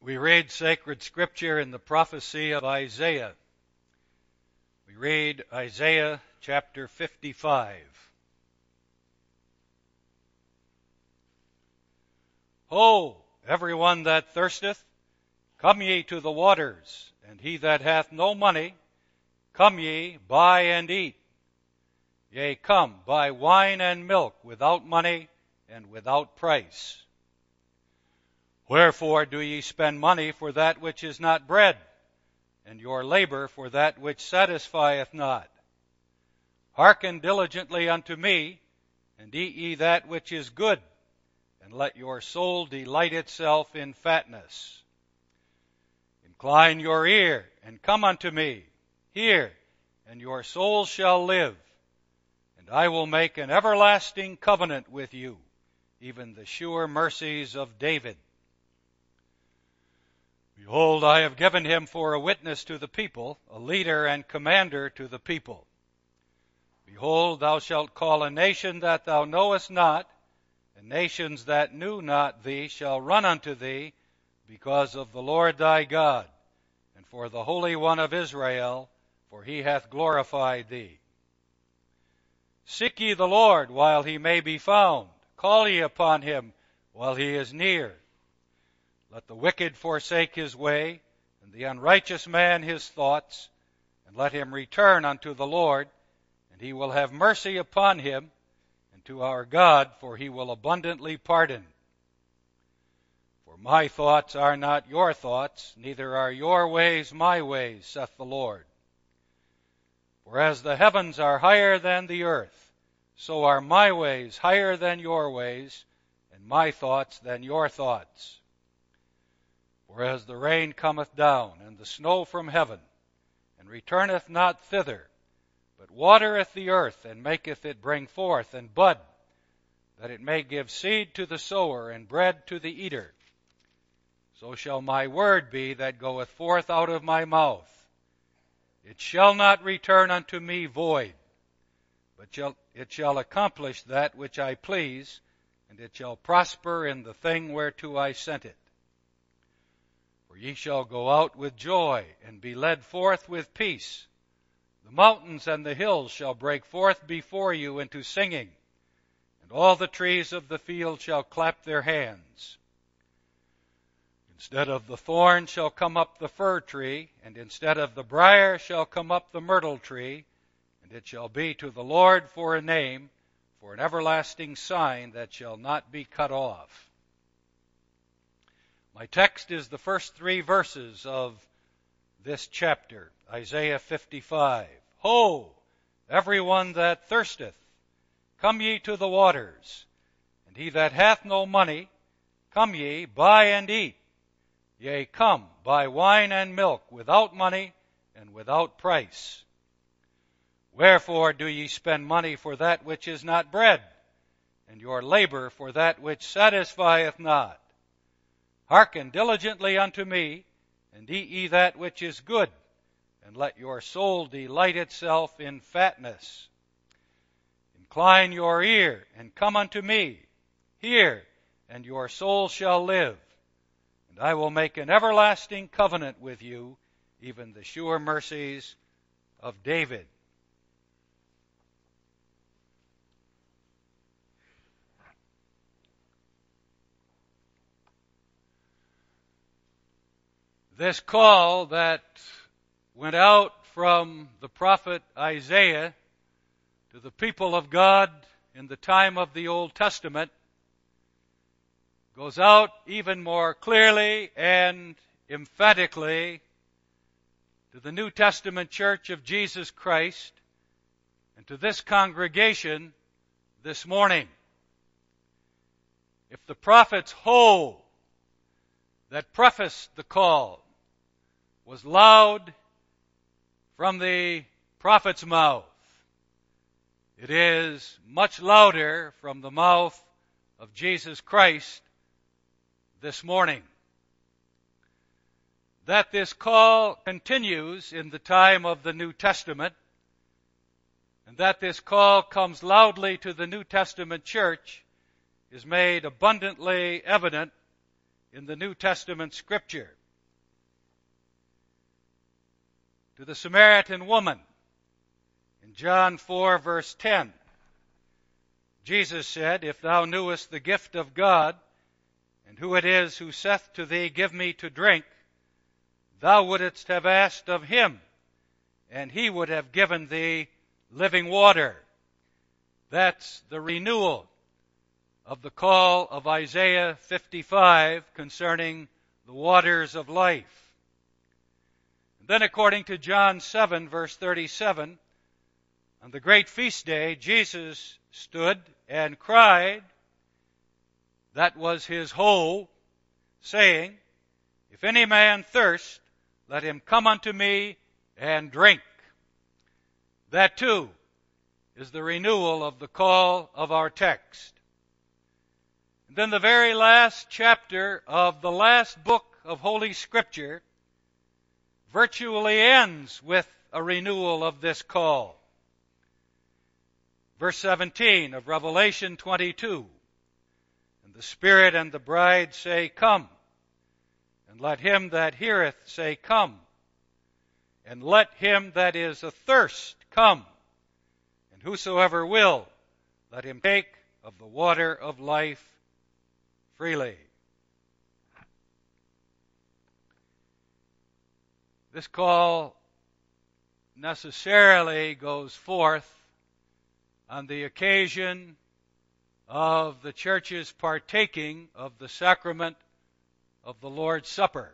We read sacred scripture in the prophecy of Isaiah. We read Isaiah chapter 55. Ho, everyone that thirsteth, come ye to the waters, and he that hath no money, come ye, buy and eat. Yea, come, buy wine and milk without money and without price. Wherefore do ye spend money for that which is not bread, and your labor for that which satisfieth not? Hearken diligently unto me, and eat ye that which is good, and let your soul delight itself in fatness. Incline your ear, and come unto me. Hear, and your soul shall live. And I will make an everlasting covenant with you, even the sure mercies of David. Behold, I have given him for a witness to the people, a leader and commander to the people. Behold, thou shalt call a nation that thou knowest not, and nations that knew not thee shall run unto thee, because of the Lord thy God, and for the Holy One of Israel, for he hath glorified thee. Seek ye the Lord while he may be found. Call ye upon him while he is near. Let the wicked forsake his way, and the unrighteous man his thoughts, and let him return unto the Lord, and he will have mercy upon him, and to our God, for he will abundantly pardon. For my thoughts are not your thoughts, neither are your ways my ways, saith the Lord. For as the heavens are higher than the earth, so are my ways higher than your ways, and my thoughts than your thoughts. For as the rain cometh down, and the snow from heaven, and returneth not thither, but watereth the earth, and maketh it bring forth and bud, that it may give seed to the sower, and bread to the eater, so shall my word be that goeth forth out of my mouth. It shall not return unto me void, but it shall accomplish that which I please, and it shall prosper in the thing whereto I sent it. For ye shall go out with joy, and be led forth with peace. The mountains and the hills shall break forth before you into singing, and all the trees of the field shall clap their hands. Instead of the thorn shall come up the fir tree, and instead of the brier shall come up the myrtle tree, and it shall be to the Lord for a name, for an everlasting sign that shall not be cut off. My text is the first 3 verses of this chapter, Isaiah 55. Ho, everyone that thirsteth, come ye to the waters, and he that hath no money, come ye, buy and eat. Yea, come, buy wine and milk without money and without price. Wherefore do ye spend money for that which is not bread, and your labor for that which satisfieth not? Hearken diligently unto me, and eat ye that which is good, and let your soul delight itself in fatness. Incline your ear, and come unto me. Hear, and your soul shall live. And I will make an everlasting covenant with you, even the sure mercies of David. This call that went out from the prophet Isaiah to the people of God in the time of the Old Testament goes out even more clearly and emphatically to the New Testament Church of Jesus Christ and to this congregation this morning. If the prophet's ho that prefaced the call was loud from the prophet's mouth, it is much louder from the mouth of Jesus Christ this morning. That this call continues in the time of the New Testament, and that this call comes loudly to the New Testament church is made abundantly evident in the New Testament Scripture. To the Samaritan woman in John 4, verse 10, Jesus said, "If thou knewest the gift of God, and who it is who saith to thee, Give me to drink, thou wouldest have asked of him, and he would have given thee living water." That's the renewal of the call of Isaiah 55 concerning the waters of life. And then according to John 7, verse 37, on the great feast day, Jesus stood and cried, that was his hoe, saying, "If any man thirst, let him come unto me and drink." That too is the renewal of the call of our text. And then the very last chapter of the last book of Holy Scripture virtually ends with a renewal of this call. Verse 17 of Revelation 22, "And the Spirit and the bride say, Come. And let him that heareth say, Come. And let him that is athirst come. And whosoever will, let him take of the water of life freely." This call necessarily goes forth on the occasion of the church's partaking of the sacrament of the Lord's Supper.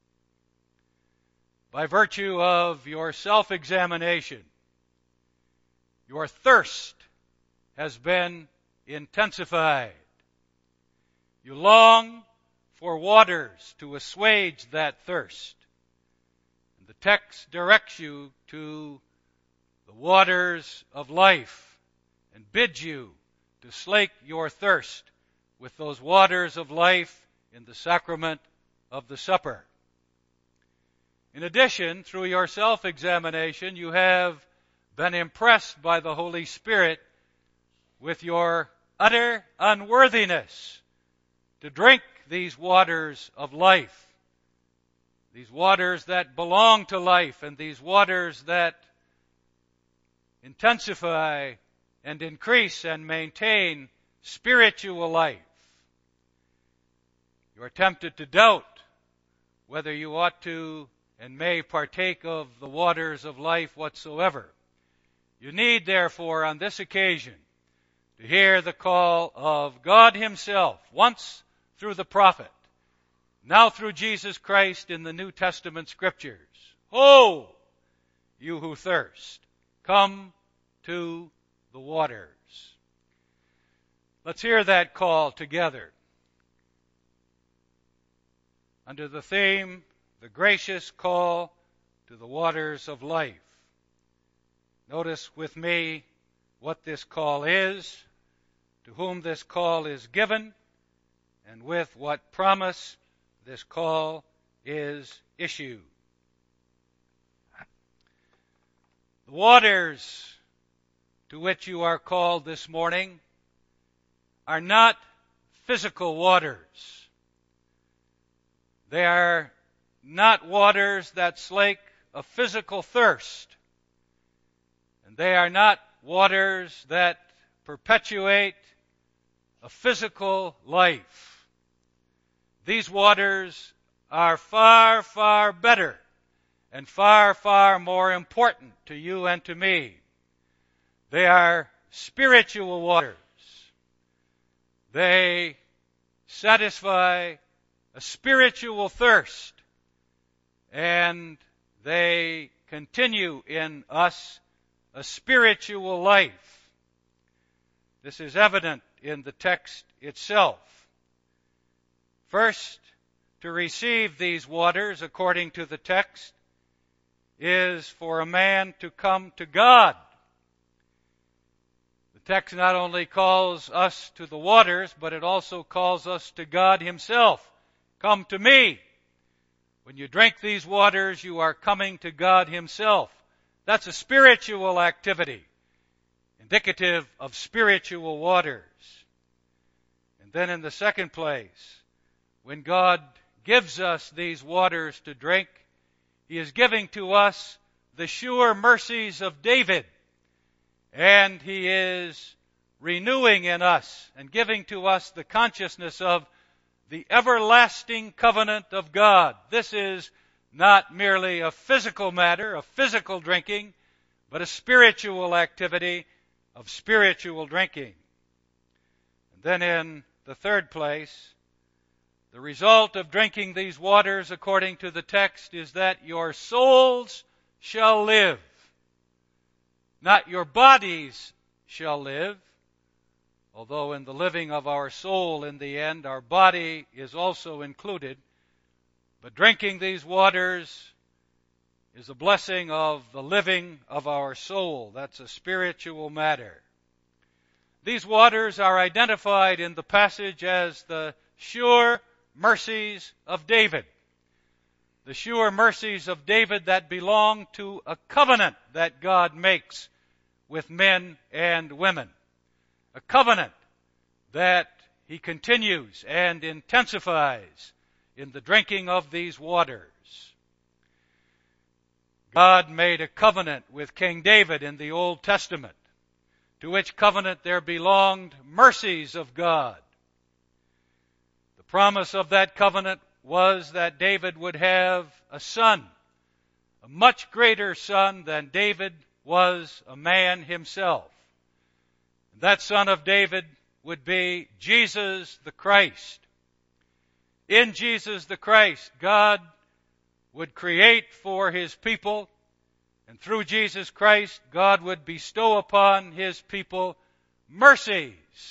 By virtue of your self-examination, your thirst has been intensified. You long for waters to assuage that thirst. And the text directs you to the waters of life and bids you to slake your thirst with those waters of life in the sacrament of the supper. In addition, through your self-examination, you have been impressed by the Holy Spirit with your utter unworthiness to drink these waters of life, these waters that belong to life, and these waters that intensify and increase and maintain spiritual life. You are tempted to doubt whether you ought to and may partake of the waters of life whatsoever. You need, therefore, on this occasion, to hear the call of God Himself, once through the prophet, now through Jesus Christ in the New Testament Scriptures. "Ho, you who thirst, come to the waters." Let's hear that call together under the theme, "The Gracious Call to the Waters of Life." Notice with me what this call is, to whom this call is given, and with what promise this call is issued. The waters to which you are called this morning are not physical waters. They are not waters that slake a physical thirst. And they are not waters that perpetuate a physical life. These waters are far, far better and far, far more important to you and to me. They are spiritual waters. They satisfy a spiritual thirst, and they continue in us a spiritual life. This is evident in the text itself. First, to receive these waters, according to the text, is for a man to come to God. The text not only calls us to the waters, but it also calls us to God Himself. Come to me. When you drink these waters, you are coming to God Himself. That's a spiritual activity, indicative of spiritual waters. And then in the second place, when God gives us these waters to drink, He is giving to us the sure mercies of David, and He is renewing in us and giving to us the consciousness of the everlasting covenant of God. This is not merely a physical matter, a physical drinking, but a spiritual activity of spiritual drinking. And then in the third place, the result of drinking these waters, according to the text, is that your souls shall live. Not your bodies shall live, although in the living of our soul in the end, our body is also included. But drinking these waters is a blessing of the living of our soul. That's a spiritual matter. These waters are identified in the passage as the sure mercies of David. The sure mercies of David that belong to a covenant that God makes with men and women. A covenant that He continues and intensifies in the drinking of these waters. God made a covenant with King David in the Old Testament, to which covenant there belonged mercies of God. The promise of that covenant was that David would have a son, a much greater son than David was a man himself. That son of David would be Jesus the Christ. In Jesus the Christ, God would create for His people, and through Jesus Christ, God would bestow upon His people mercies.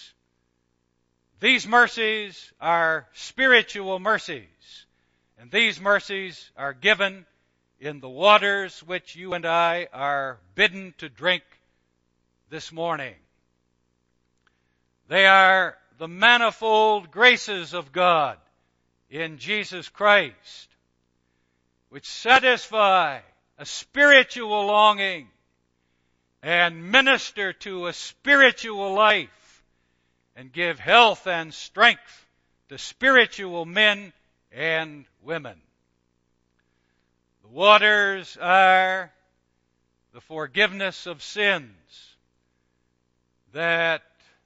These mercies are spiritual mercies, and these mercies are given in the waters which you and I are bidden to drink this morning. They are the manifold graces of God in Jesus Christ, which satisfy a spiritual longing and minister to a spiritual life and give health and strength to spiritual men and women. The waters are the forgiveness of sins that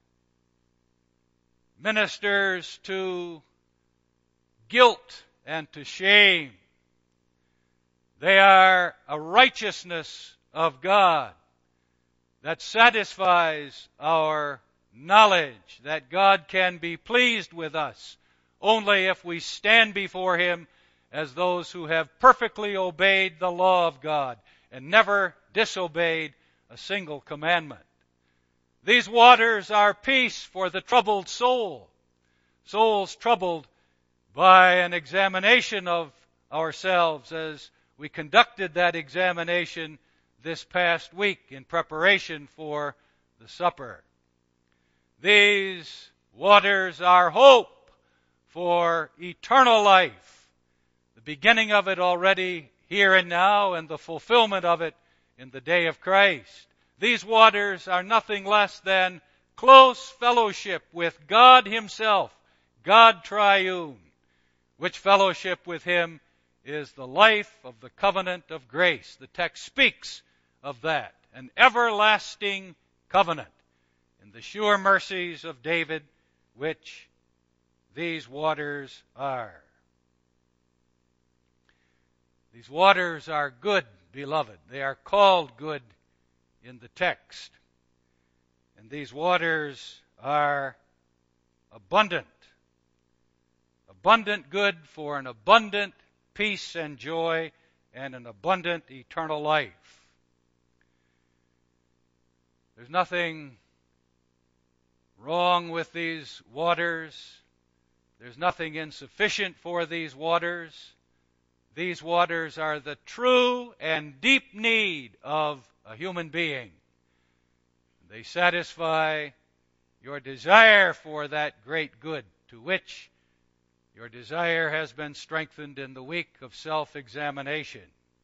ministers to guilt and to shame. They are a righteousness of God that satisfies our knowledge that God can be pleased with us only if we stand before Him as those who have perfectly obeyed the law of God and never disobeyed a single commandment. These waters are peace for the troubled soul. Souls troubled by an examination of ourselves, as we conducted that examination this past week in preparation for the supper. These waters are hope for eternal life, the beginning of it already here and now, and the fulfillment of it in the day of Christ. These waters are nothing less than close fellowship with God Himself, God Triune, which fellowship with Him is the life of the covenant of grace. The text speaks of that, an everlasting covenant in the sure mercies of David, which these waters are. These waters are good, beloved. They are called good in the text. And these waters are abundant. Abundant good for an abundant peace and joy and an abundant eternal life. There's nothing wrong with these waters. There's nothing insufficient for these waters. These waters are the true and deep need of a human being. They satisfy your desire for that great good to which your desire has been strengthened in the week of self-examination.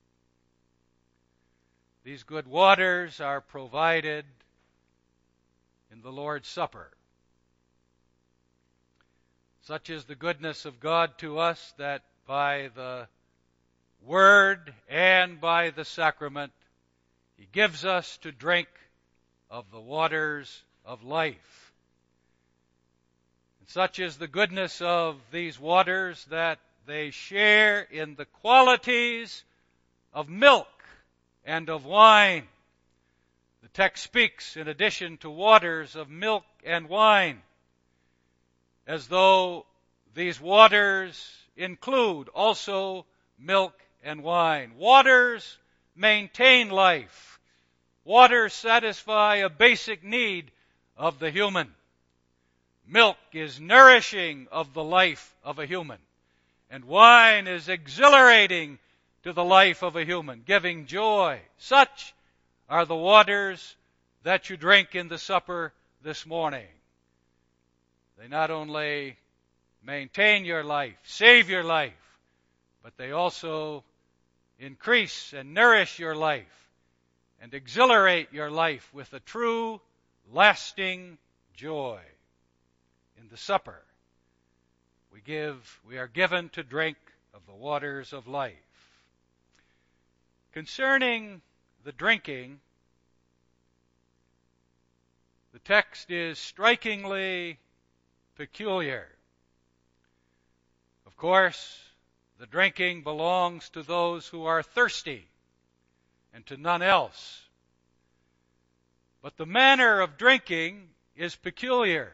These good waters are provided in the Lord's Supper. Such is the goodness of God to us that by the Word and by the sacrament He gives us to drink of the waters of life. And such is the goodness of these waters that they share in the qualities of milk and of wine. The text speaks, in addition to waters, of milk and wine, as though these waters include also milk and wine. Waters maintain life. Waters satisfy a basic need of the human. Milk is nourishing of the life of a human, and wine is exhilarating to the life of a human, giving joy. Such are the waters that you drink in the supper this morning. They not only maintain your life, save your life, but they also increase and nourish your life and exhilarate your life with a true, lasting joy. In the supper, we are given to drink of the waters of life. Concerning the drinking, the text is strikingly peculiar. Of course, the drinking belongs to those who are thirsty and to none else. But the manner of drinking is peculiar.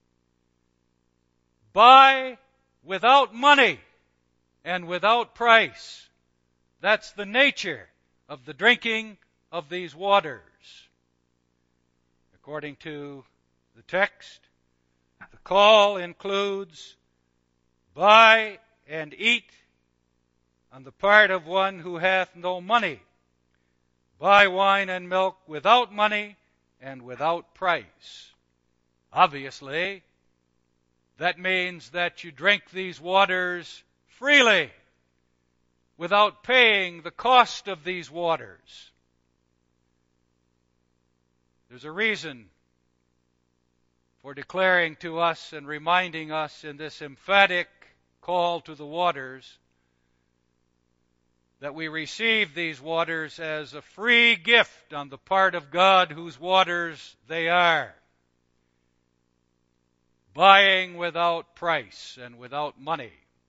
Buy without money and without price. That's the nature of the drinking of these waters. According to the text, the call includes buy and eat on the part of one who hath no money. Buy wine and milk without money and without price. Obviously, that means that you drink these waters freely, without paying the cost of these waters. There's a reason for declaring to us and reminding us in this emphatic call to the waters that we receive these waters as a free gift on the part of God, whose waters they are. Buying without price and without money.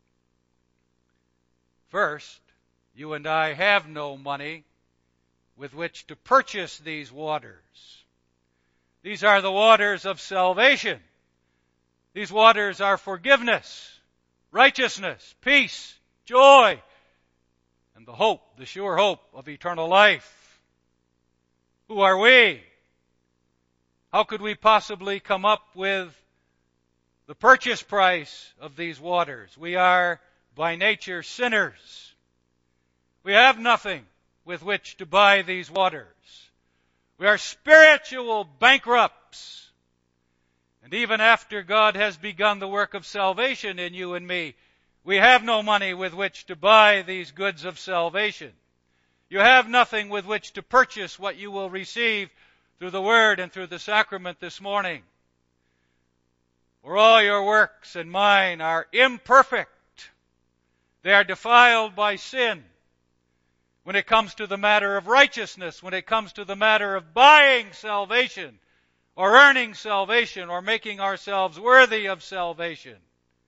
First, you and I have no money with which to purchase these waters. These are the waters of salvation. These waters are forgiveness, righteousness, peace, joy, and the hope, the sure hope of eternal life. Who are we? How could we possibly come up with the purchase price of these waters? We are by nature sinners. We have nothing with which to buy these waters. We are spiritual bankrupts. And even after God has begun the work of salvation in you and me, we have no money with which to buy these goods of salvation. You have nothing with which to purchase what you will receive through the Word and through the sacrament this morning. For all your works and mine are imperfect. They are defiled by sin. When it comes to the matter of righteousness, when it comes to the matter of buying salvation, or earning salvation, or making ourselves worthy of salvation,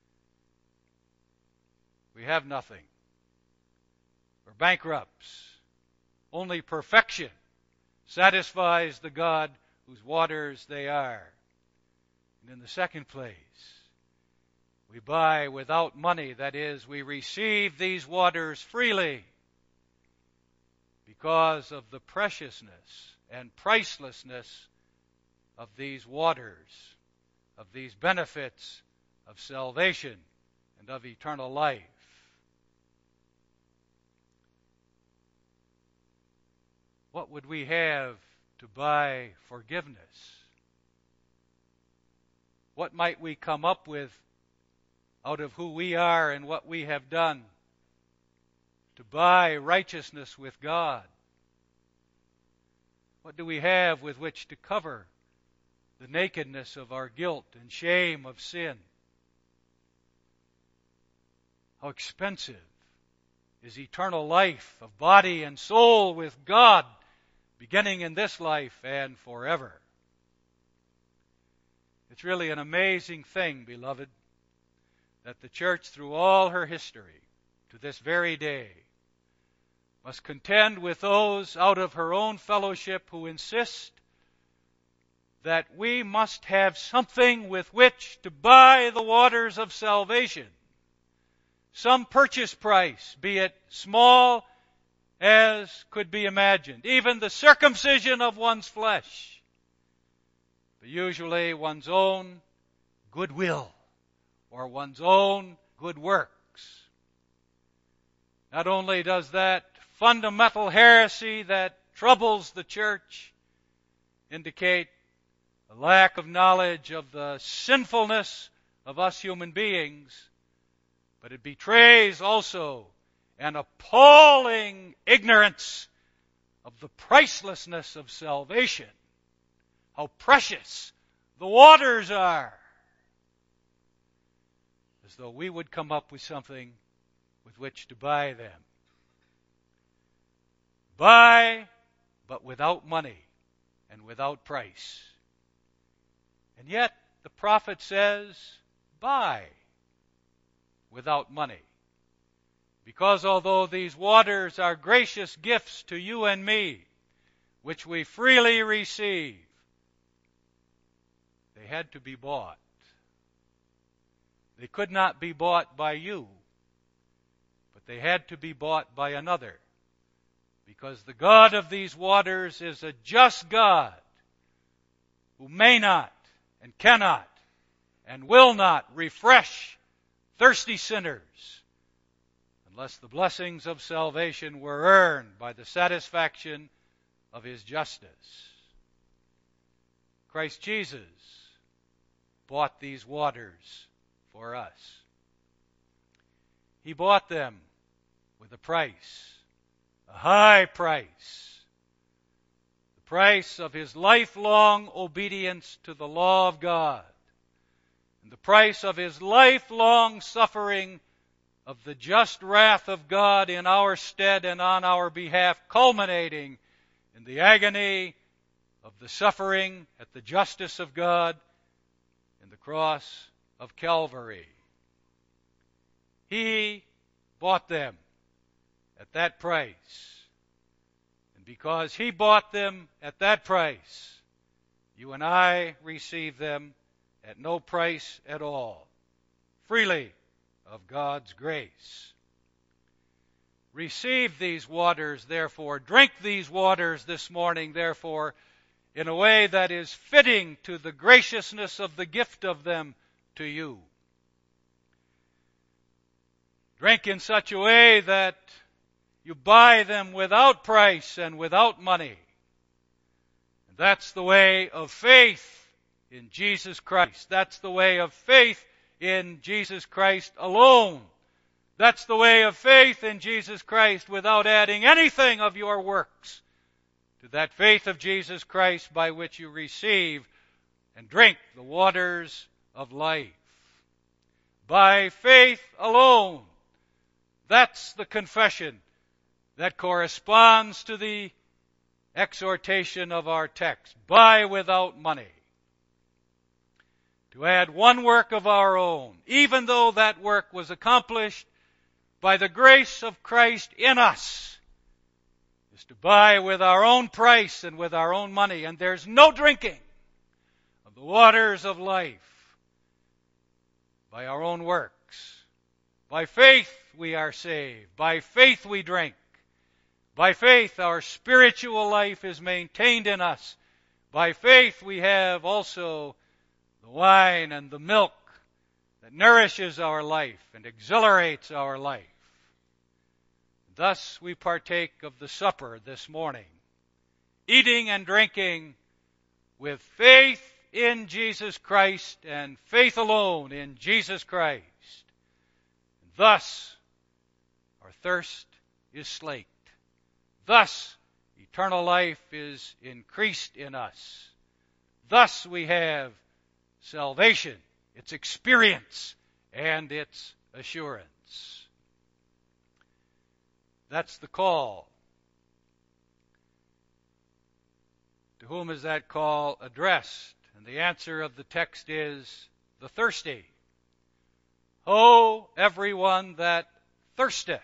we have nothing. We're bankrupts. Only perfection satisfies the God whose waters they are. And in the second place, we buy without money. That is, we receive these waters freely because of the preciousness and pricelessness of these waters, of these benefits of salvation and of eternal life. What would we have to buy forgiveness? What might we come up with out of who we are and what we have done to buy righteousness with God? What do we have with which to cover the nakedness of our guilt and shame of sin? How expensive is eternal life of body and soul with God, beginning in this life and forever. It's really an amazing thing, beloved, that the church through all her history to this very day must contend with those out of her own fellowship who insist that we must have something with which to buy the waters of salvation. Some purchase price, be it small as could be imagined, even the circumcision of one's flesh, but usually one's own goodwill or one's own good works. Not only does that fundamental heresy that troubles the church indicate a lack of knowledge of the sinfulness of us human beings, but it betrays also an appalling ignorance of the pricelessness of salvation, how precious the waters are, as though we would come up with something with which to buy them. Buy, but without money and without price. And yet, the prophet says, buy without money. Because although these waters are gracious gifts to you and me, which we freely receive, they had to be bought. They could not be bought by you, but they had to be bought by another. Because the God of these waters is a just God who may not and cannot and will not refresh thirsty sinners unless the blessings of salvation were earned by the satisfaction of His justice. Christ Jesus bought these waters for us. He bought them with a price, a high price. The price of His lifelong obedience to the law of God, and the price of His lifelong suffering of the just wrath of God in our stead and on our behalf, culminating in the agony of the suffering at the justice of God in the cross of Calvary. He bought them at that price. And because He bought them at that price, you and I receive them at no price at all, freely of God's grace. Receive these waters, therefore. Drink these waters this morning, therefore, in a way that is fitting to the graciousness of the gift of them to you. Drink in such a way that you buy them without price and without money. And that's the way of faith in Jesus Christ. That's the way of faith in Jesus Christ alone. That's the way of faith in Jesus Christ without adding anything of your works to that faith of Jesus Christ by which you receive and drink the waters of life. By faith alone. That's the confession that corresponds to the exhortation of our text. Buy without money. To add one work of our own, even though that work was accomplished by the grace of Christ in us, is to buy with our own price and with our own money. And there's no drinking of the waters of life by our own works. By faith we are saved. By faith we drink. By faith our spiritual life is maintained in us. By faith we have also the wine and the milk that nourishes our life and exhilarates our life. Thus we partake of the supper this morning, eating and drinking with faith in Jesus Christ and faith alone in Jesus Christ. And thus our thirst is slaked. Thus eternal life is increased in us. Thus we have salvation, its experience, and its assurance. That's the call. To whom is that call addressed? And the answer of the text is the thirsty. Ho, everyone that thirsteth.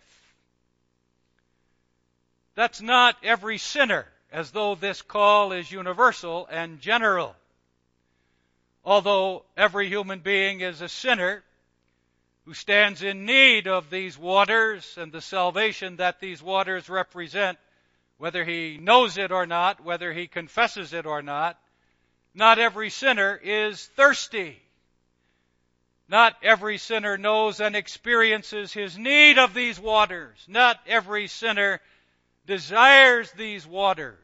That's not every sinner, as though this call is universal and general. Although every human being is a sinner who stands in need of these waters and the salvation that these waters represent, whether he knows it or not, whether he confesses it or not, not every sinner is thirsty. Not every sinner knows and experiences his need of these waters. Not every sinner desires these waters.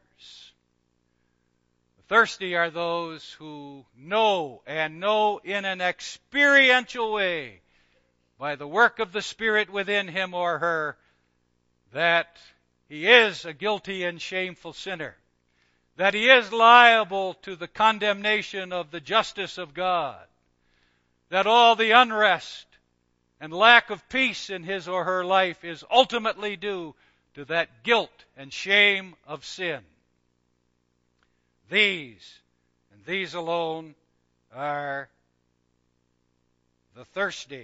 The thirsty are those who know, and know in an experiential way, by the work of the Spirit within him or her, that he is a guilty and shameful sinner, that he is liable to the condemnation of the justice of God, that all the unrest and lack of peace in his or her life is ultimately due to that guilt and shame of sin. These, and these alone, are the thirsty.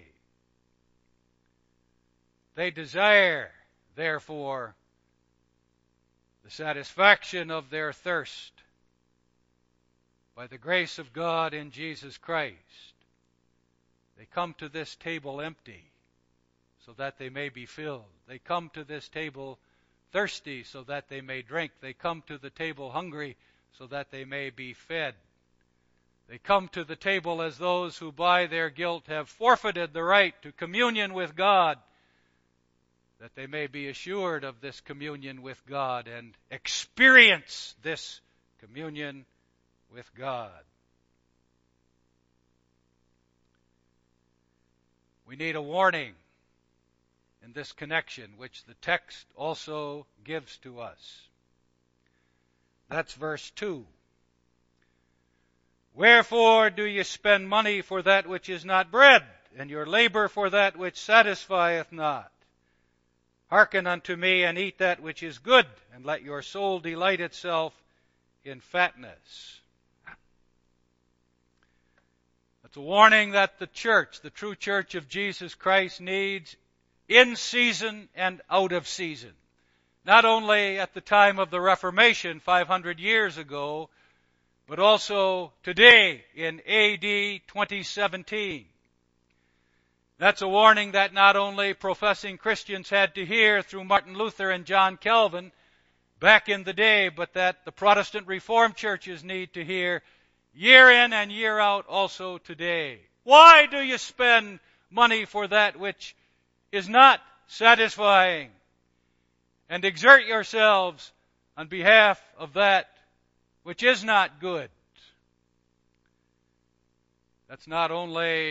They desire, therefore, the satisfaction of their thirst by the grace of God in Jesus Christ. They come to this table empty so that they may be filled. They come to this table thirsty so that they may drink. They come to the table hungry so that they may be fed. They come to the table as those who by their guilt have forfeited the right to communion with God, that they may be assured of this communion with God and experience this communion with God. We need a warning in this connection, which the text also gives to us. That's verse 2. Wherefore do ye spend money for that which is not bread, and your labor for that which satisfieth not? Hearken unto me, and eat that which is good, and let your soul delight itself in fatness. That's a warning that the church, the true church of Jesus Christ, needs in season and out of season. Not only at the time of the Reformation 500 years ago, but also today in AD 2017. That's a warning that not only professing Christians had to hear through Martin Luther and John Calvin back in the day, but that the Protestant Reformed churches need to hear year in and year out also today. Why do you spend money for that which is not satisfying, and exert yourselves on behalf of that which is not good? That's not only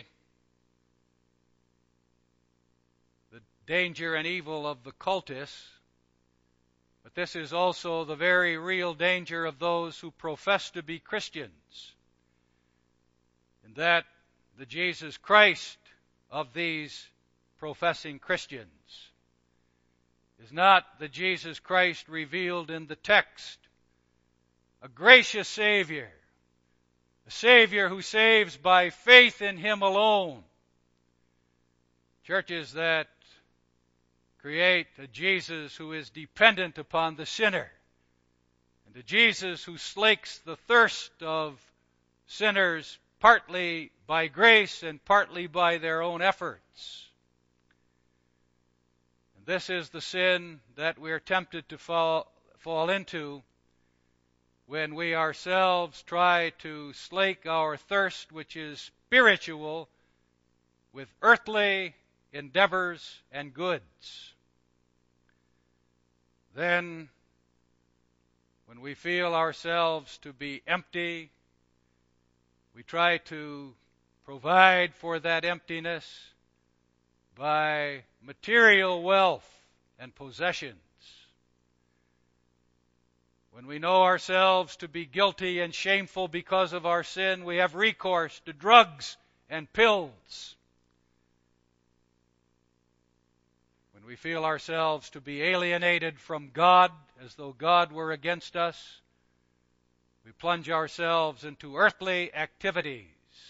the danger and evil of the cultists, but this is also the very real danger of those who profess to be Christians, in that the Jesus Christ of these professing Christians is not the Jesus Christ revealed in the text, a gracious Savior, a Savior who saves by faith in Him alone. Churches that create a Jesus who is dependent upon the sinner, and a Jesus who slakes the thirst of sinners partly by grace and partly by their own efforts. And this is the sin that we are tempted to fall into when we ourselves try to slake our thirst, which is spiritual, with earthly endeavors and goods. Then, when we feel ourselves to be empty, we try to provide for that emptiness by material wealth and possessions. When we know ourselves to be guilty and shameful because of our sin, we have recourse to drugs and pills. When When we feel ourselves to be alienated from God, as though God were against us, we plunge ourselves into earthly activities.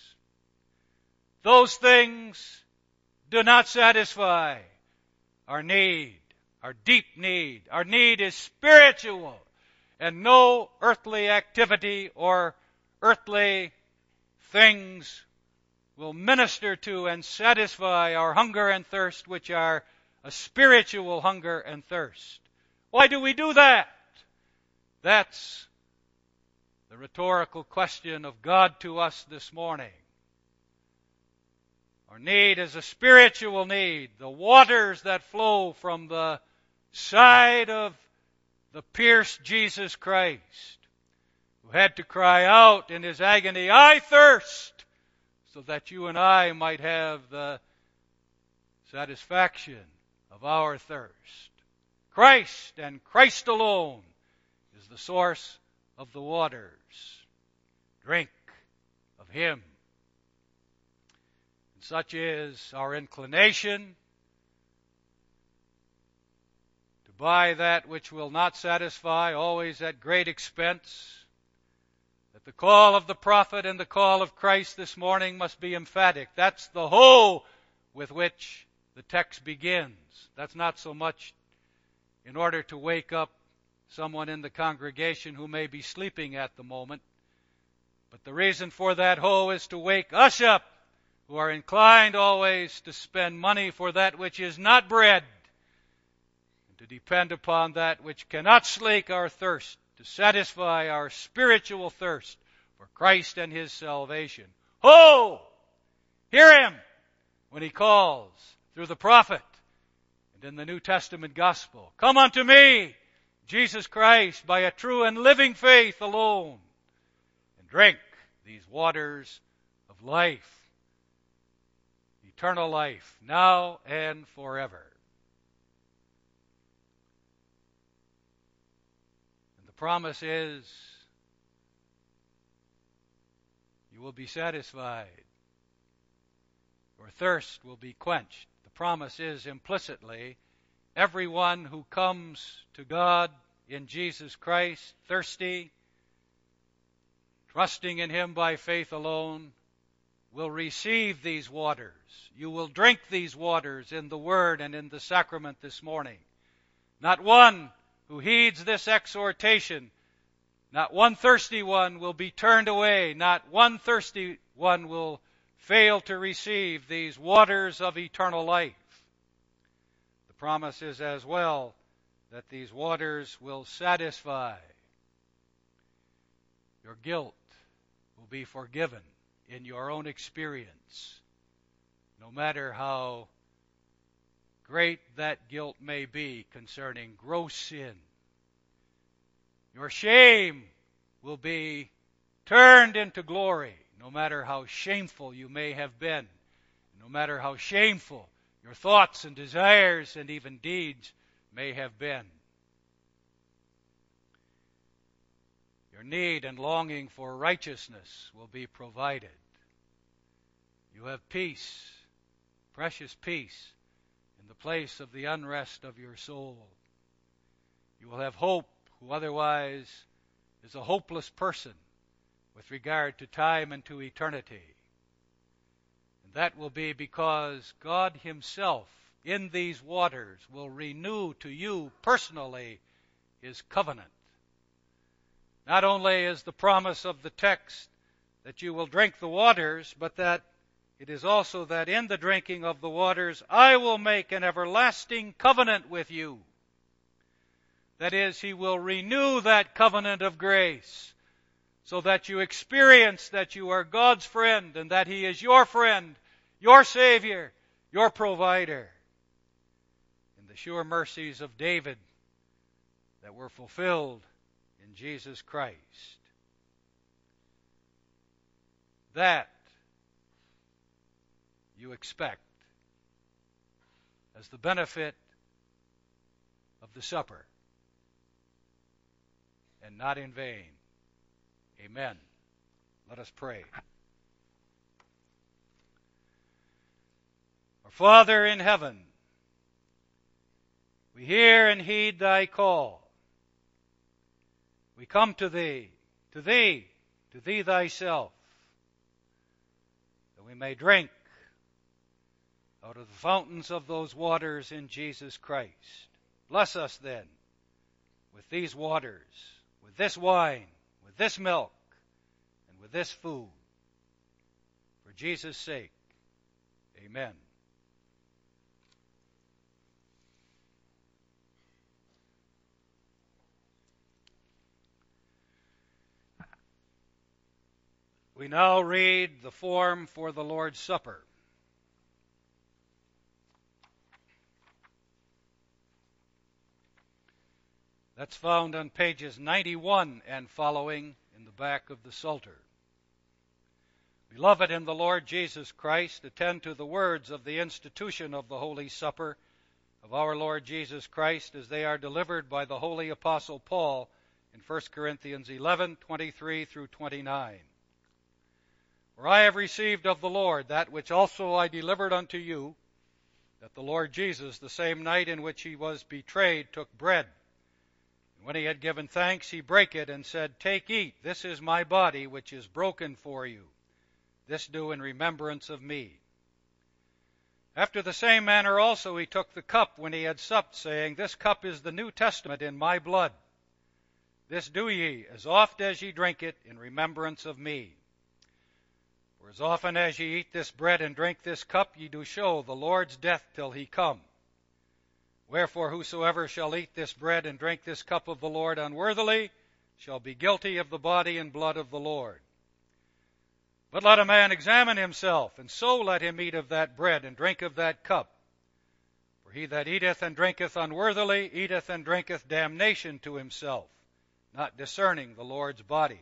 Those things do not satisfy our need, our deep need. Our need is spiritual, and no earthly activity or earthly things will minister to and satisfy our hunger and thirst, which are a spiritual hunger and thirst. Why do we do that? That's the rhetorical question of God to us this morning. Our need is a spiritual need. The waters that flow from the side of the pierced Jesus Christ, who had to cry out in his agony, "I thirst," so that you and I might have the satisfaction of our thirst. Christ and Christ alone is the source of the waters. Drink of Him. And such is our inclination to buy that which will not satisfy, always at great expense, that the call of the prophet and the call of Christ this morning must be emphatic. That's the hoe with which the text begins. That's not so much in order to wake up someone in the congregation who may be sleeping at the moment, but the reason for that hoe is to wake us up, who are inclined always to spend money for that which is not bread, and to depend upon that which cannot slake our thirst, to satisfy our spiritual thirst for Christ and His salvation. Ho! Hear Him when He calls through the prophet and in the New Testament gospel. Come unto me, Jesus Christ, by a true and living faith alone, and drink these waters of life, eternal life, now and forever. And the promise is, you will be satisfied. Your thirst will be quenched. The promise is implicitly, everyone who comes to God in Jesus Christ, thirsty, trusting in Him by faith alone, will receive these waters. You will drink these waters in the Word and in the sacrament this morning. Not one who heeds this exhortation, not one thirsty one will be turned away. Not one thirsty one will fail to receive these waters of eternal life. The promise is as well that these waters will satisfy. Your guilt will be forgiven in your own experience, no matter how great that guilt may be concerning gross sin. Your shame will be turned into glory, no matter how shameful you may have been, no matter how shameful your thoughts and desires and even deeds may have been. Your need and longing for righteousness will be provided. You have peace, precious peace, in the place of the unrest of your soul. You will have hope, who otherwise is a hopeless person with regard to time and to eternity. And that will be because God Himself in these waters will renew to you personally His covenant. Not only is the promise of the text that you will drink the waters, but that it is also that in the drinking of the waters, I will make an everlasting covenant with you. That is, He will renew that covenant of grace so that you experience that you are God's friend and that He is your friend, your Savior, your provider. In the sure mercies of David that were fulfilled in Jesus Christ. That you expect as the benefit of the supper, and not in vain. Amen. Let us pray. Our Father in heaven, We hear and heed thy call. We come to thee, to thee, to thee thyself, that we may drink out of the fountains of those waters in Jesus Christ. Bless us then with these waters, with this wine, with this milk, and with this food. For Jesus' sake, amen. We now read the form for the Lord's Supper. That's found on pages 91 and following in the back of the Psalter. Beloved in the Lord Jesus Christ, attend to the words of the institution of the Holy Supper of our Lord Jesus Christ as they are delivered by the Holy Apostle Paul in 1 Corinthians 11:23 through 29. For I have received of the Lord that which also I delivered unto you, that the Lord Jesus, the same night in which he was betrayed, took bread. And when he had given thanks, he brake it and said, Take, eat, this is my body, which is broken for you. This do in remembrance of me. After the same manner also he took the cup when he had supped, saying, This cup is the New Testament in my blood. This do ye, as oft as ye drink it, in remembrance of me. For as often as ye eat this bread and drink this cup, ye do show the Lord's death till he come. Wherefore whosoever shall eat this bread and drink this cup of the Lord unworthily shall be guilty of the body and blood of the Lord. But let a man examine himself, and so let him eat of that bread and drink of that cup. For he that eateth and drinketh unworthily eateth and drinketh damnation to himself, not discerning the Lord's body.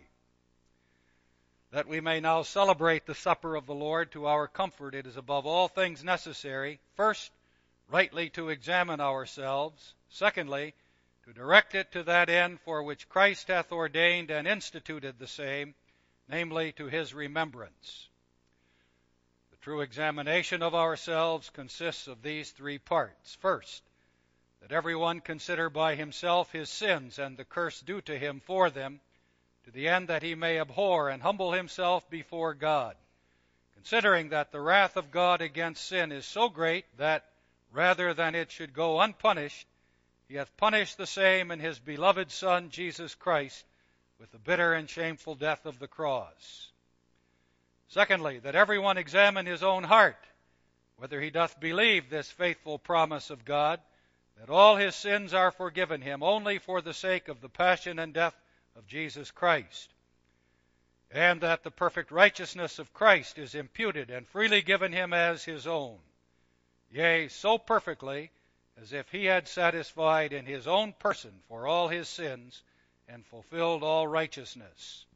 That we may now celebrate the supper of the Lord to our comfort, it is above all things necessary, first, rightly to examine ourselves, secondly, to direct it to that end for which Christ hath ordained and instituted the same, namely to his remembrance. The true examination of ourselves consists of these three parts. First, that every one consider by himself his sins and the curse due to him for them, to the end that he may abhor and humble himself before God, considering that the wrath of God against sin is so great that, rather than it should go unpunished, he hath punished the same in his beloved Son, Jesus Christ, with the bitter and shameful death of the cross. Secondly, that every one examine his own heart, whether he doth believe this faithful promise of God, that all his sins are forgiven him only for the sake of the passion and death of Jesus Christ, and that the perfect righteousness of Christ is imputed and freely given him as his own, yea, so perfectly as if he had satisfied in his own person for all his sins and fulfilled all righteousness.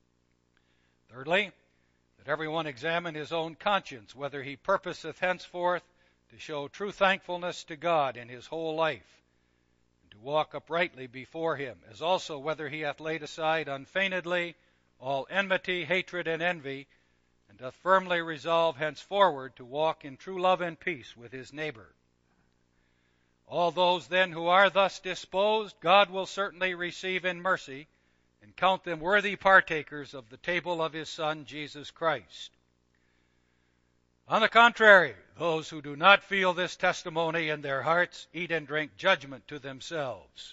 Thirdly, that every one examine his own conscience, whether he purposeth henceforth to show true thankfulness to God in his whole life, and to walk uprightly before him, as also whether he hath laid aside unfeignedly all enmity, hatred, and envy, and doth firmly resolve henceforward to walk in true love and peace with his neighbor. All those then who are thus disposed, God will certainly receive in mercy, and count them worthy partakers of the table of his Son, Jesus Christ. On the contrary, those who do not feel this testimony in their hearts eat and drink judgment to themselves.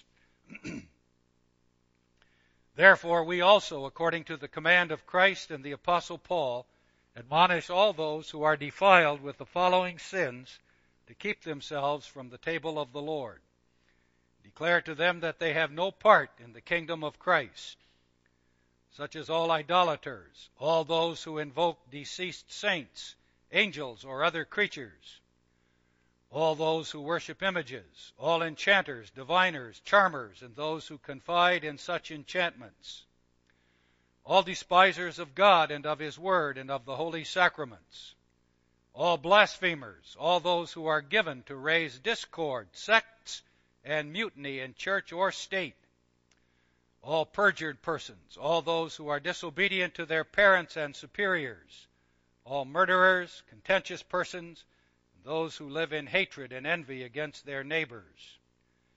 Therefore we also, according to the command of Christ and the Apostle Paul, admonish all those who are defiled with the following sins to keep themselves from the table of the Lord. Declare to them that they have no part in the kingdom of Christ, such as all idolaters, all those who invoke deceased saints, angels, or other creatures, all those who worship images, all enchanters, diviners, charmers, and those who confide in such enchantments, all despisers of God and of his word and of the holy sacraments, all blasphemers, all those who are given to raise discord, sects, and mutiny in church or state, all perjured persons, all those who are disobedient to their parents and superiors, all murderers, contentious persons, and those who live in hatred and envy against their neighbors,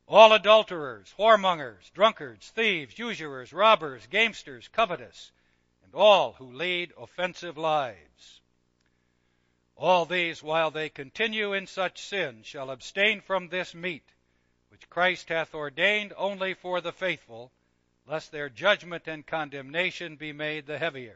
all adulterers, whoremongers, drunkards, thieves, usurers, robbers, gamesters, covetous, and all who lead offensive lives. All these, while they continue in such sin, shall abstain from this meat, which Christ hath ordained only for the faithful, lest their judgment and condemnation be made the heavier.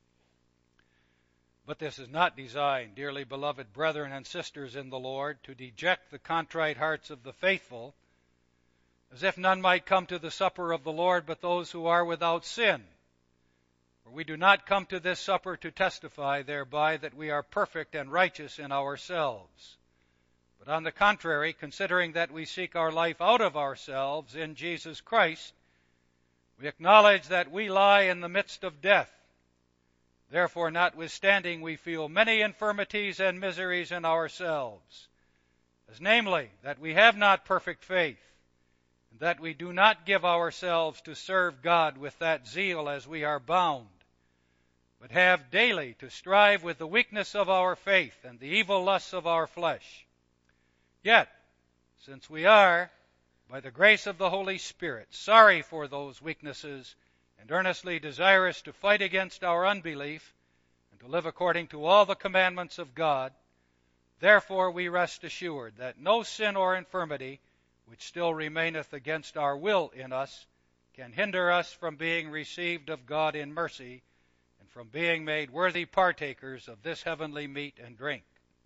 But this is not designed, dearly beloved brethren and sisters in the Lord, to deject the contrite hearts of the faithful, as if none might come to the supper of the Lord but those who are without sin. For we do not come to this supper to testify thereby that we are perfect and righteous in ourselves. But on the contrary, considering that we seek our life out of ourselves in Jesus Christ, we acknowledge that we lie in the midst of death. Therefore, notwithstanding, we feel many infirmities and miseries in ourselves, as namely, that we have not perfect faith, and that we do not give ourselves to serve God with that zeal as we are bound, but have daily to strive with the weakness of our faith and the evil lusts of our flesh. Yet, since we are, by the grace of the Holy Spirit, sorry for those weaknesses, and earnestly desirous to fight against our unbelief, and to live according to all the commandments of God, therefore we rest assured that no sin or infirmity, which still remaineth against our will in us, can hinder us from being received of God in mercy, and from being made worthy partakers of this heavenly meat and drink.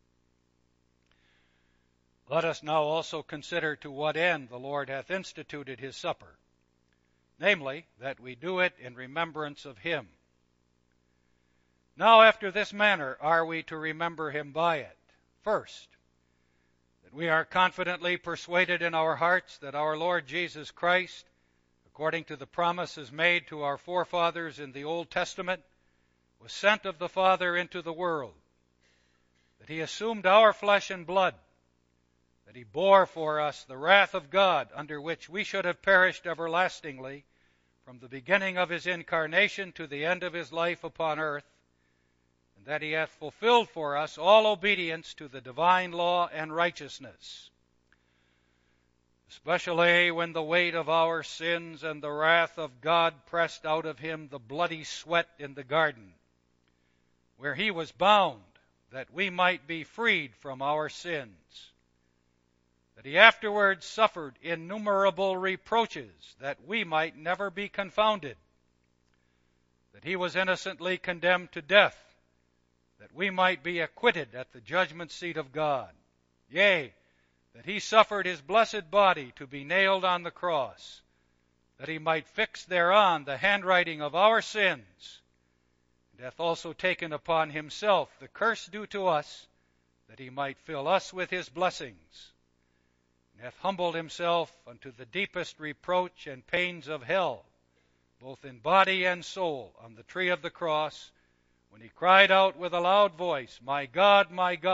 Let us now also consider to what end the Lord hath instituted his supper, namely, that we do it in remembrance of him. Now after this manner are we to remember him by it. First, that we are confidently persuaded in our hearts that our Lord Jesus Christ, according to the promises made to our forefathers in the Old Testament, was sent of the Father into the world, that he assumed our flesh and blood, that he bore for us the wrath of God, under which we should have perished everlastingly, from the beginning of his incarnation to the end of his life upon earth, and that he hath fulfilled for us all obedience to the divine law and righteousness, especially when the weight of our sins and the wrath of God pressed out of him the bloody sweat in the garden, where he was bound, that we might be freed from our sins, that he afterwards suffered innumerable reproaches, that we might never be confounded, that he was innocently condemned to death, that we might be acquitted at the judgment seat of God. Yea, that he suffered his blessed body to be nailed on the cross, that he might fix thereon the handwriting of our sins, and hath also taken upon himself the curse due to us, that he might fill us with his blessings, and hath humbled himself unto the deepest reproach and pains of hell, both in body and soul, on the tree of the cross, when he cried out with a loud voice, my God,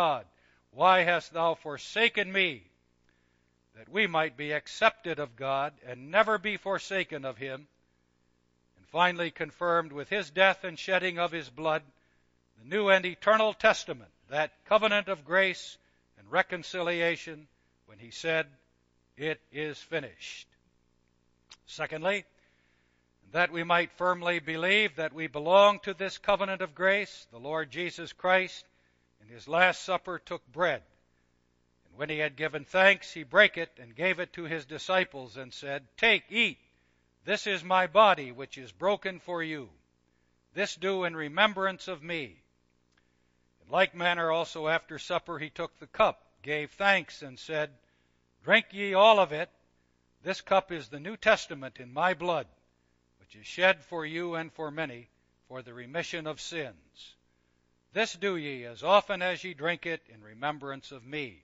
why hast thou forsaken me? That we might be accepted of God and never be forsaken of him, and finally confirmed with his death and shedding of his blood the new and eternal testament, that covenant of grace and reconciliation, when he said, it is finished. Secondly, that we might firmly believe that we belong to this covenant of grace, the Lord Jesus Christ, in his last supper, took bread. And when he had given thanks, he brake it and gave it to his disciples and said, take, eat, this is my body, which is broken for you. This do in remembrance of me. In like manner also after supper he took the cup, gave thanks, and said, drink ye all of it. This cup is the New Testament in my blood, which is shed for you and for many for the remission of sins. This do ye as often as ye drink it in remembrance of me.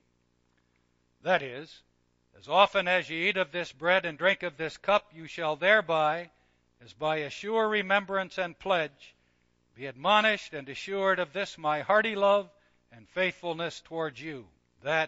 That is, as often as ye eat of this bread and drink of this cup, you shall thereby, as by a sure remembrance and pledge, be admonished and assured of this my hearty love and faithfulness towards you, that,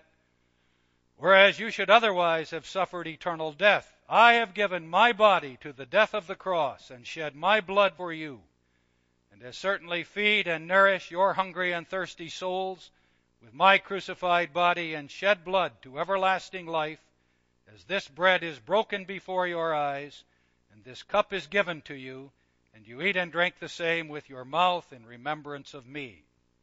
whereas you should otherwise have suffered eternal death, I have given my body to the death of the cross, and shed my blood for you, and as certainly feed and nourish your hungry and thirsty souls with my crucified body and shed blood to everlasting life, as this bread is broken before your eyes, and this cup is given to you, and you eat and drink the same with your mouth in remembrance of me.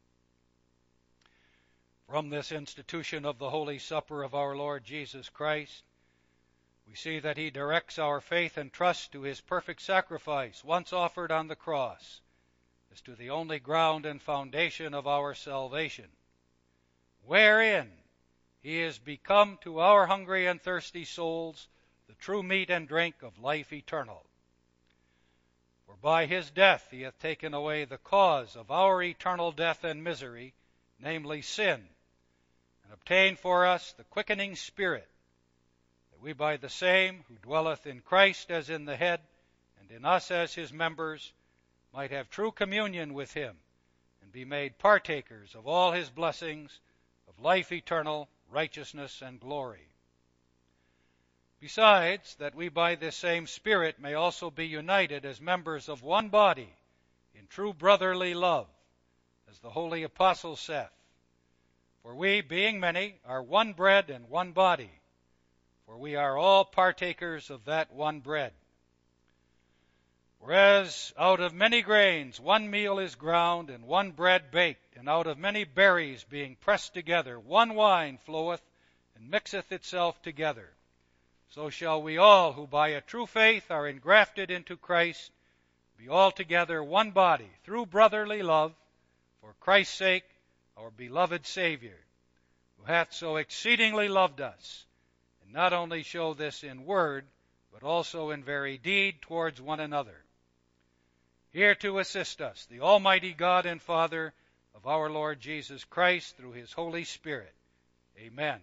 From this institution of the Holy Supper of our Lord Jesus Christ, we see that he directs our faith and trust to his perfect sacrifice, once offered on the cross, as to the only ground and foundation of our salvation, wherein he is become to our hungry and thirsty souls the true meat and drink of life eternal. For by his death he hath taken away the cause of our eternal death and misery, namely sin, and obtained for us the quickening Spirit, that we by the same, who dwelleth in Christ as in the head, and in us as his members, might have true communion with him, and be made partakers of all his blessings of life eternal, righteousness, and glory. Besides, that we by this same Spirit may also be united as members of one body in true brotherly love, as the holy apostle saith, for we, being many, are one bread and one body, for we are all partakers of that one bread. Whereas out of many grains one meal is ground, and one bread baked, and out of many berries being pressed together one wine floweth, and mixeth itself together. So shall we all, who by a true faith are engrafted into Christ, be altogether one body, through brotherly love, for Christ's sake, our beloved Savior, who hath so exceedingly loved us, and not only show this in word, but also in very deed towards one another. Here to assist us, the Almighty God and Father of our Lord Jesus Christ, through his Holy Spirit. Amen.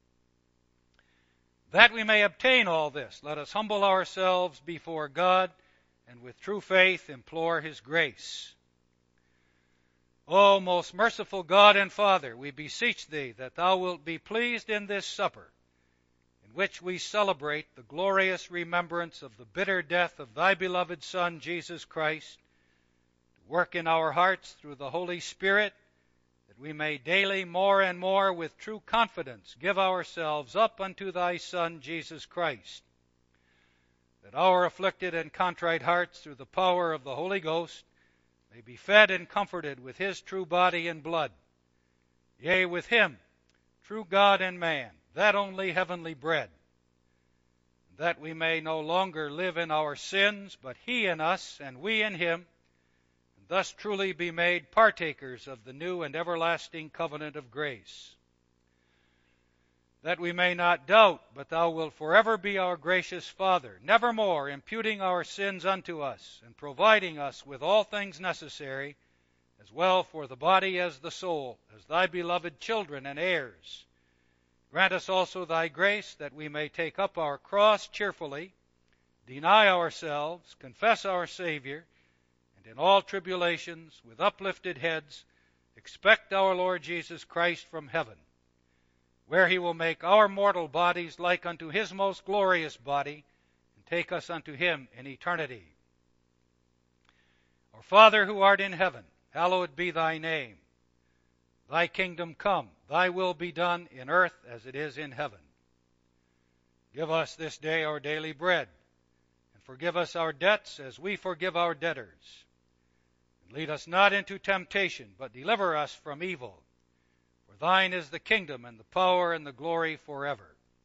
That we may obtain all this, let us humble ourselves before God, and with true faith implore his grace. O most merciful God and Father, we beseech thee that thou wilt be pleased in this supper, in which we celebrate the glorious remembrance of the bitter death of thy beloved Son, Jesus Christ, to work in our hearts through the Holy Spirit, that we may daily more and more with true confidence give ourselves up unto thy Son, Jesus Christ, that our afflicted and contrite hearts, through the power of the Holy Ghost, may be fed and comforted with his true body and blood, yea, with him, true God and man, that only heavenly bread, that we may no longer live in our sins, but he in us and we in him, and thus truly be made partakers of the new and everlasting covenant of grace. That we may not doubt, but thou wilt forever be our gracious Father, nevermore imputing our sins unto us, and providing us with all things necessary, as well for the body as the soul, as thy beloved children and heirs. Grant us also thy grace, that we may take up our cross cheerfully, deny ourselves, confess our Savior, and in all tribulations, with uplifted heads, expect our Lord Jesus Christ from heaven, where he will make our mortal bodies like unto his most glorious body, and take us unto him in eternity. Our Father who art in heaven, hallowed be thy name. Thy kingdom come, thy will be done in earth as it is in heaven. Give us this day our daily bread, and forgive us our debts as we forgive our debtors. And lead us not into temptation, but deliver us from evil. For thine is the kingdom and the power and the glory forever.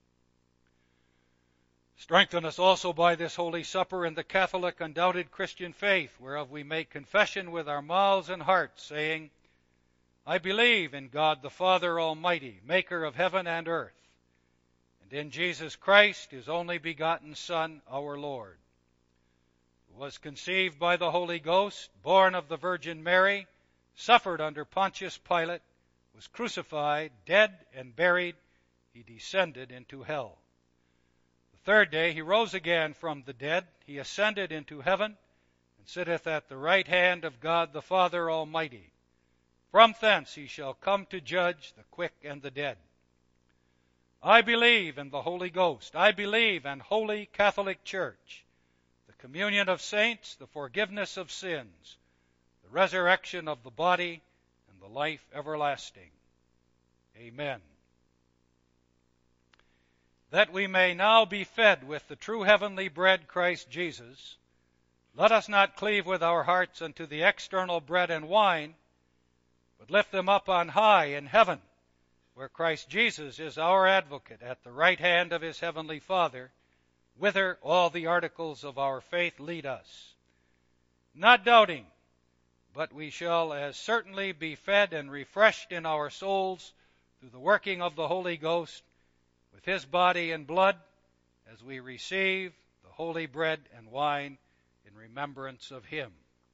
Strengthen us also by this holy supper in the Catholic undoubted Christian faith, whereof we make confession with our mouths and hearts, saying, I believe in God the Father Almighty, maker of heaven and earth, and in Jesus Christ, his only begotten Son, our Lord, who was conceived by the Holy Ghost, born of the Virgin Mary, suffered under Pontius Pilate, was crucified, dead, and buried. He descended into hell. The third day he rose again from the dead. He ascended into heaven, and sitteth at the right hand of God the Father Almighty. From thence he shall come to judge the quick and the dead. I believe in the Holy Ghost. I believe in Holy Catholic Church, the communion of saints, the forgiveness of sins, the resurrection of the body, and the life everlasting. Amen. that we may now be fed with the true heavenly bread, Christ Jesus, let us not cleave with our hearts unto the external bread and wine, but lift them up on high in heaven, where Christ Jesus is our advocate at the right hand of his heavenly Father, whither all the articles of our faith lead us. Not doubting, but we shall as certainly be fed and refreshed in our souls through the working of the Holy Ghost with his body and blood as we receive the holy bread and wine in remembrance of him.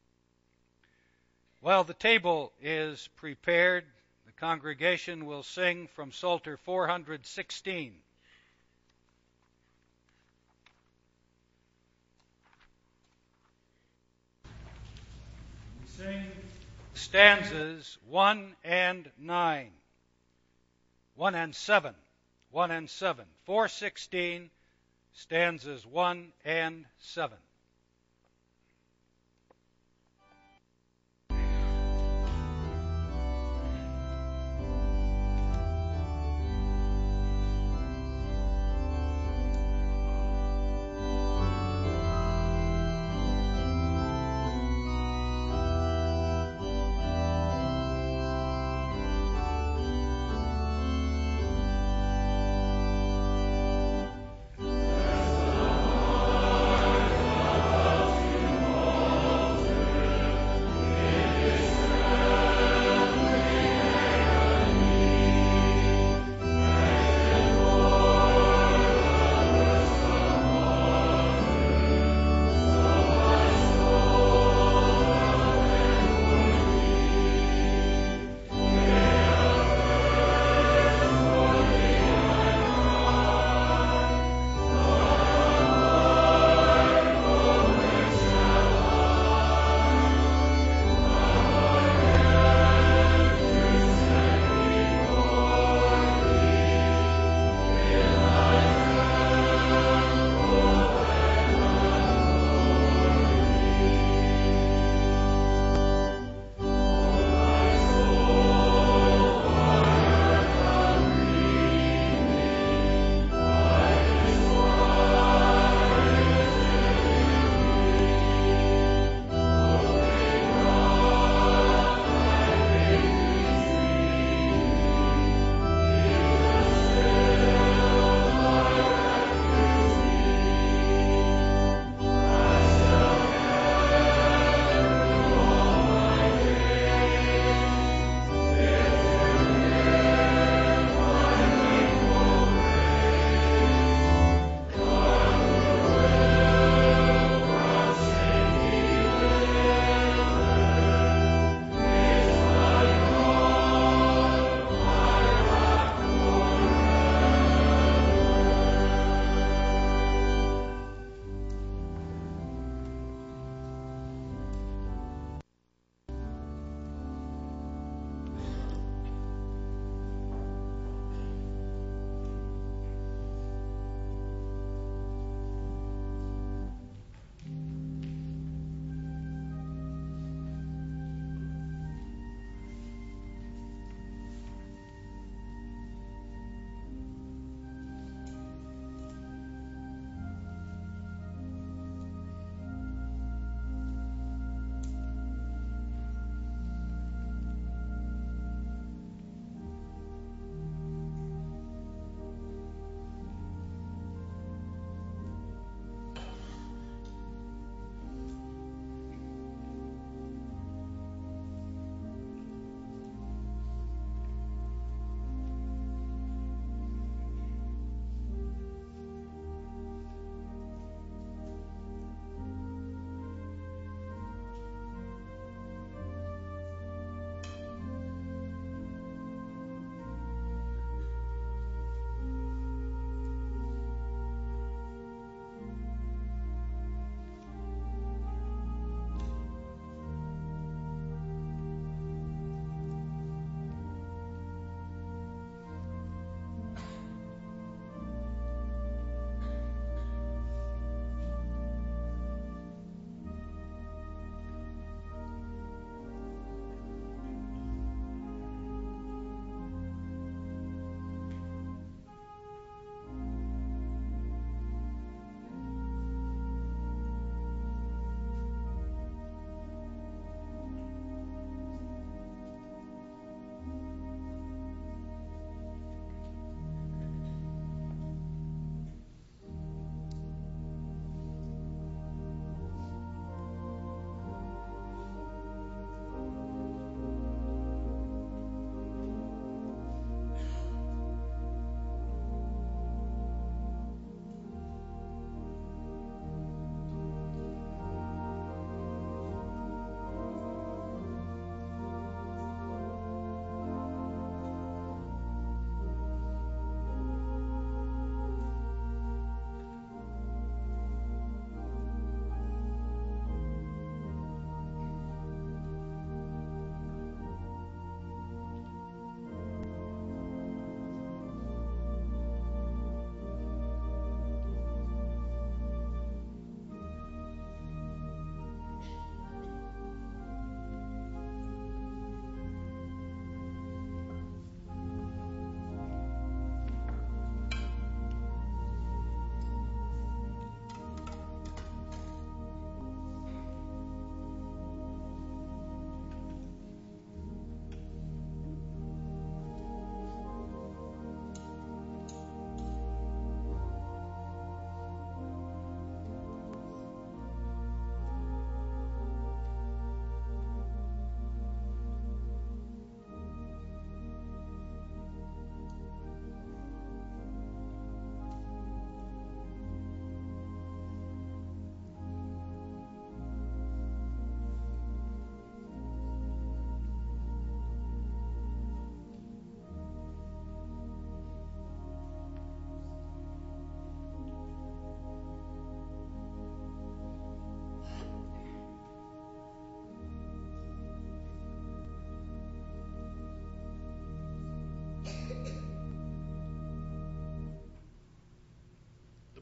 While the table is prepared, the congregation will sing from Psalter 416. We sing stanzas 1 and 9, 1 and 7, 1 and 7, 416, stanzas 1 and 7.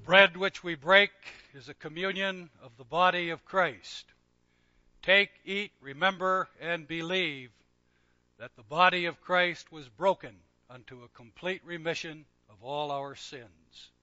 bread which we break is a communion of the body of Christ. Take, eat, remember, and believe that the body of Christ was broken unto a complete remission of all our sins.